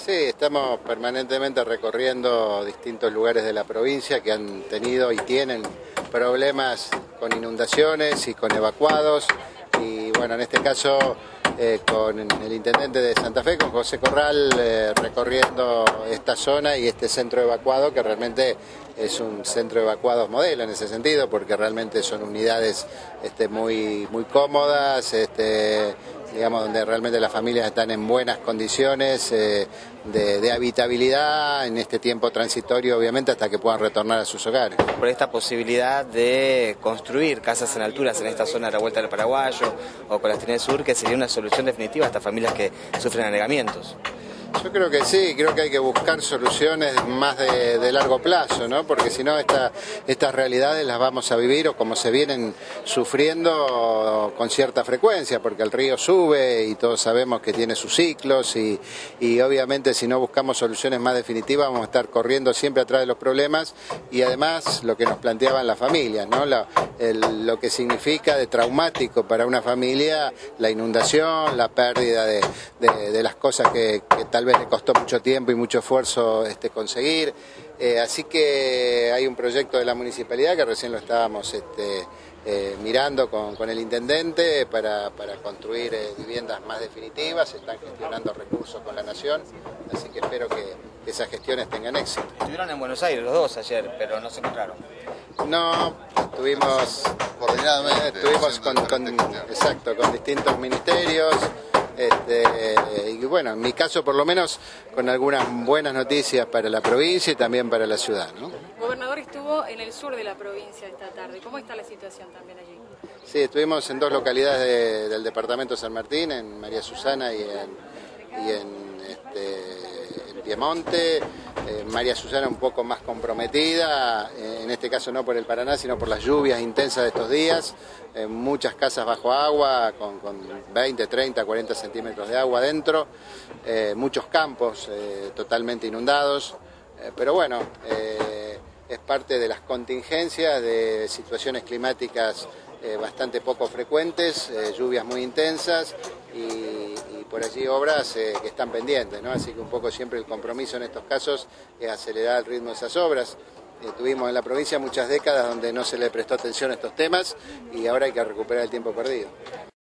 Sí, estamos permanentemente recorriendo distintos lugares de la provincia que han tenido y tienen problemas con inundaciones y con evacuados. Y bueno, en este caso con el intendente de Santa Fe, con José Corral, recorriendo esta zona y este centro evacuado, que realmente es un centro de evacuados modelo en ese sentido, porque realmente son unidades muy cómodas, digamos, donde realmente las familias están en buenas condiciones de habitabilidad en este tiempo transitorio, obviamente, hasta que puedan retornar a sus hogares. Por esta posibilidad de construir casas en alturas en esta zona de la Vuelta del Paraguayo o con la Trinidad Sur, que sería una solución definitiva a estas familias que sufren anegamientos. Yo creo que sí, creo que hay que buscar soluciones más de largo plazo, ¿no? Porque si no estas realidades las vamos a vivir o como se vienen sufriendo con cierta frecuencia, porque el río sube y todos sabemos que tiene sus ciclos y obviamente si no buscamos soluciones más definitivas vamos a estar corriendo siempre atrás de los problemas y además lo que nos planteaban las familias, ¿no? Lo que significa de traumático para una familia la inundación, la pérdida de las cosas que tal vez le costó mucho tiempo y mucho esfuerzo conseguir. Así que hay un proyecto de la municipalidad que recién lo estábamos mirando con el intendente para construir viviendas más definitivas. Se están gestionando recursos con la Nación, así que espero que esas gestiones tengan éxito. Estuvieron en Buenos Aires los dos ayer, pero no se encontraron. No, estuvimos coordinadamente, con distintos ministerios. Y bueno, en mi caso por lo menos con algunas buenas noticias para la provincia y también para la ciudad, ¿no? El gobernador estuvo en el sur de la provincia esta tarde. ¿Cómo está la situación también allí? Sí, estuvimos en dos localidades del departamento de San Martín, en María Susana y en Piemonte. María Susana un poco más comprometida, en este caso no por el Paraná, sino por las lluvias intensas de estos días. Muchas casas bajo agua, con 20, 30, 40 centímetros de agua dentro, muchos campos totalmente inundados, pero bueno, es parte de las contingencias de situaciones climáticas bastante poco frecuentes, lluvias muy intensas y por allí obras que están pendientes, ¿no? Así que un poco siempre el compromiso en estos casos es acelerar el ritmo de esas obras. Tuvimos en la provincia muchas décadas donde no se le prestó atención a estos temas y ahora hay que recuperar el tiempo perdido.